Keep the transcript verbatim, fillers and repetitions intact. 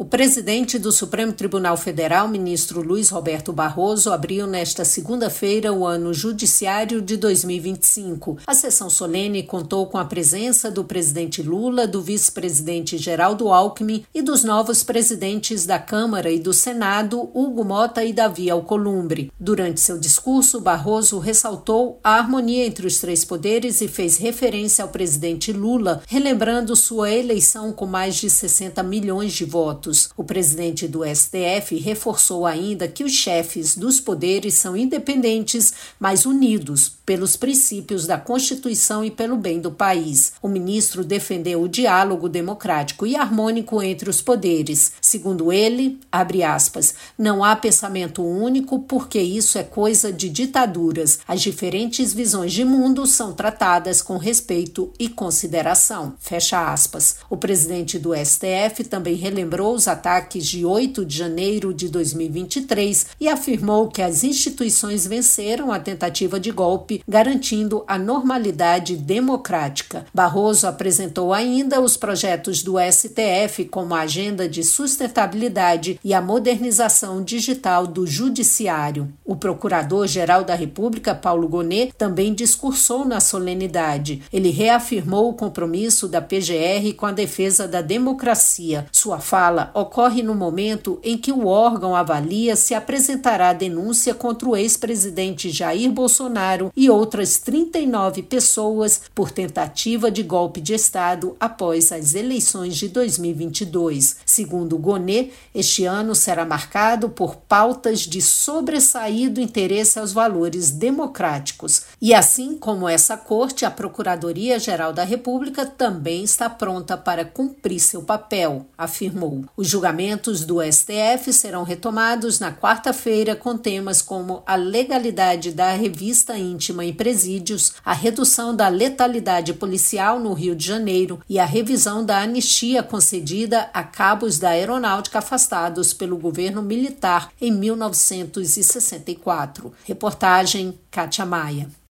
O presidente do Supremo Tribunal Federal, ministro Luiz Roberto Barroso, abriu nesta segunda-feira o ano judiciário de dois mil e vinte e cinco. A sessão solene contou com a presença do presidente Lula, do vice-presidente Geraldo Alckmin e dos novos presidentes da Câmara e do Senado, Hugo Mota e Davi Alcolumbre. Durante seu discurso, Barroso ressaltou a harmonia entre os três poderes e fez referência ao presidente Lula, relembrando sua eleição com mais de sessenta milhões de votos. O presidente do S T F reforçou ainda que os chefes dos poderes são independentes, mas unidos pelos princípios da Constituição e pelo bem do país. O ministro defendeu o diálogo democrático e harmônico entre os poderes. Segundo ele, abre aspas, não há pensamento único porque isso é coisa de ditaduras. As diferentes visões de mundo são tratadas com respeito e consideração. Fecha aspas. O presidente do S T F também relembrou os ataques de oito de janeiro de dois mil e vinte e três e afirmou que as instituições venceram a tentativa de golpe, garantindo a normalidade democrática. Barroso apresentou ainda os projetos do S T F como a agenda de sustentabilidade e a modernização digital do judiciário. O procurador-geral da República, Paulo Gonet, também discursou na solenidade. Ele reafirmou o compromisso da P G R com a defesa da democracia. Sua fala ocorre no momento em que o órgão avalia se apresentará denúncia contra o ex-presidente Jair Bolsonaro e outras trinta e nove pessoas por tentativa de golpe de Estado após as eleições de dois mil e vinte e dois. Segundo Gonet, este ano será marcado por pautas de sobressaído interesse aos valores democráticos. E assim como essa corte, a Procuradoria-Geral da República também está pronta para cumprir seu papel, afirmou. Os julgamentos do S T F serão retomados na quarta-feira com temas como a legalidade da revista íntima em presídios, a redução da letalidade policial no Rio de Janeiro e a revisão da anistia concedida a cabos da aeronáutica afastados pelo governo militar em mil novecentos e sessenta e quatro. Reportagem Kátia Maia.